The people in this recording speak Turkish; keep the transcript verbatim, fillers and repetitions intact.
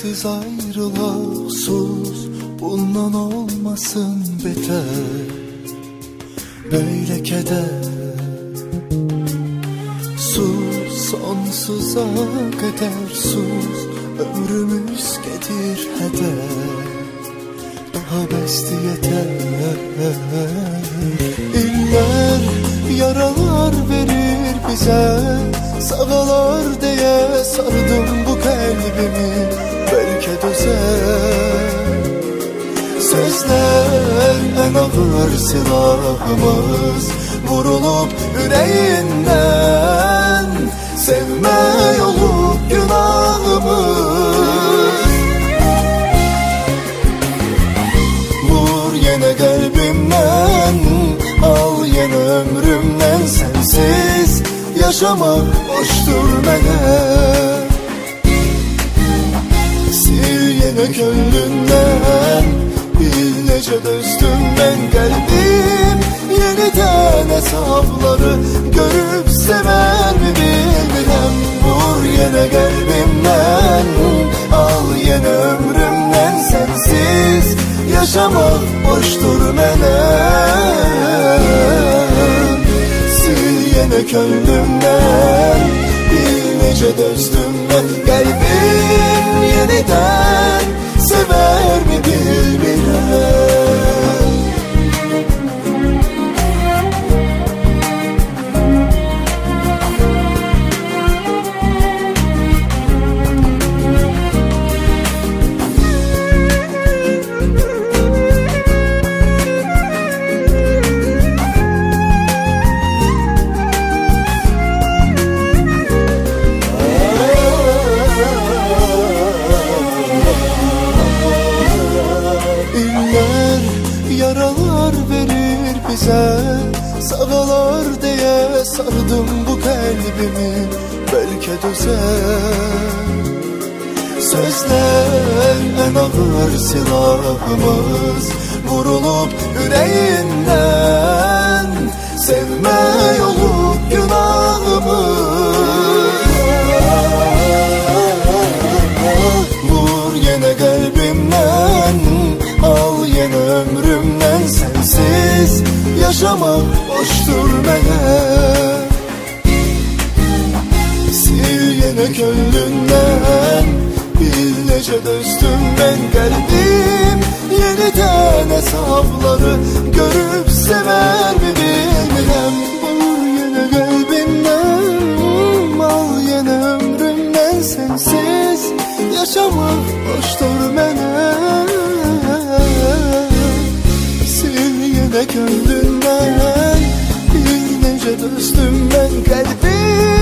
Sensiz ayrılaq sus, bundan olmasın beter. Böyle keder sus, sonsuza kadar sus. Ömrümüz gedir heder, daha bəsdi yeter. İller yaralar verir bize, sağalar diye sardım bu kalbimi. Belki düzer sözler en ağır silahımız, vurulup yüreğinden sevme yolu günahımız. Vur yine kalbimden, al yine ömrümden. Sensiz yaşamak boştur mənə, sil yine gönlünden. Bil necə dözdüm ben kalbim, yeniden hesapları görüp sever mi bilmirəm. Vur yine kalbimden, al yine ömrümden. Sensiz yaşamak boştur mənə, sil yine gönlümden. Bil necə dözdüm ben kalbim, yeniden sever mi bilmirəm. Yaralar verir bize, sağalar diye sardım bu kalbimi. Belki düzer sözler en ağır silahımız, vurulup yüreğinden sevme yolu günahımız. Vur yine kalbimden, al yine ömrümden. Sensiz yaşamak boştur mənə, sil yine gönlünden. Bil necə dözdüm ben kalbim, yeniden hesapları görüp sever mi bilmirəm. Vur yine kalbimden, al yine ömrümden. Sensiz yaşamak boştur mənə, sil yine gönlünden. Bil necə dözdüm ben kalbim,